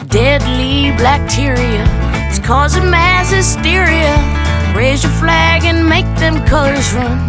Deadly bacteria is causing mass hysteria. Raise your flag and make them colors run.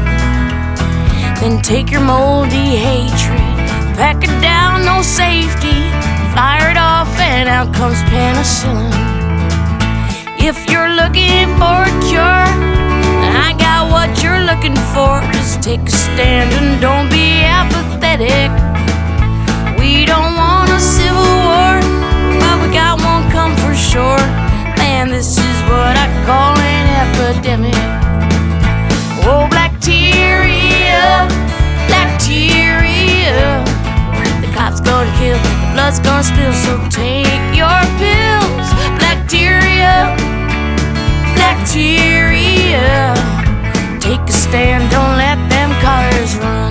Then take your moldy hatred, pack it down, no safety, fire it off and out comes penicillin. If you're looking for a cure, I got what you're looking for. Just take a stand and don't be apathetic. We don't want a civil war, but we got one come for sure. Man, this is what I call an epidemic. Oh, bacteria, bacteria. The cop's gonna kill, the blood's gonna spill, so take your pills. Bacteria, bacteria. Take a stand, don't let them colors run.